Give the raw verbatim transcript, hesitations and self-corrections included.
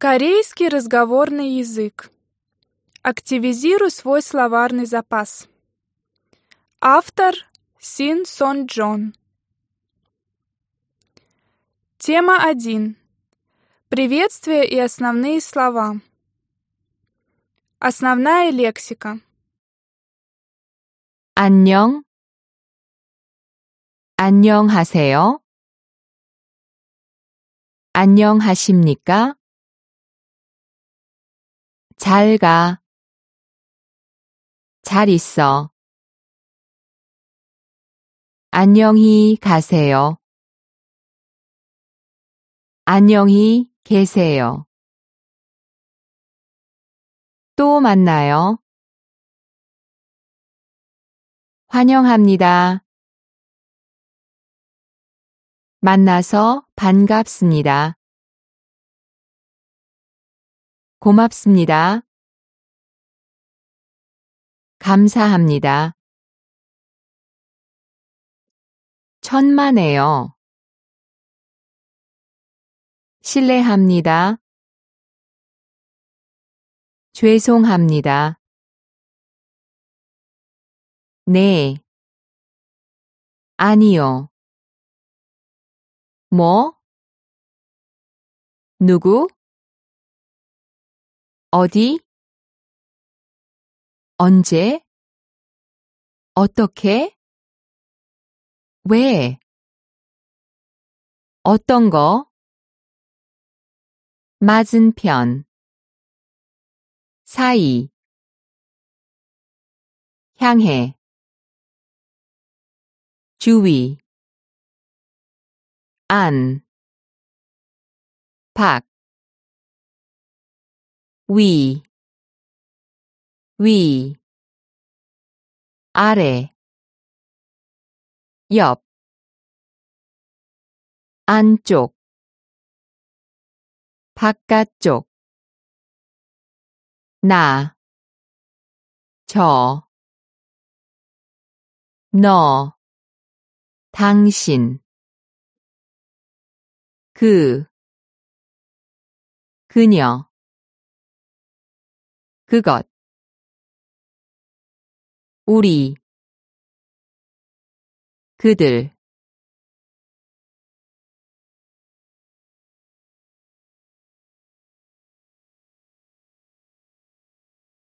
Корейский разговорный язык. Активизируй свой словарный запас. Автор Син Сон Джон. Тема один. Приветствие и основные слова. Основная лексика. 안녕, 안녕하세요, 안녕하십니까? 잘 가, 잘 있어, 안녕히 가세요, 안녕히 계세요. 또 만나요. 환영합니다. 만나서 반갑습니다. 고맙습니다. 감사합니다. 천만에요. 실례합니다. 죄송합니다. 네. 아니요. 뭐? 누구? 어디? 언제? 어떻게? 왜? 어떤 거? 맞은편 사이 향해 주위 안 밖 위 위 아래 옆 안쪽 바깥쪽 나 저 너 당신 그 그녀 그것 우리 그들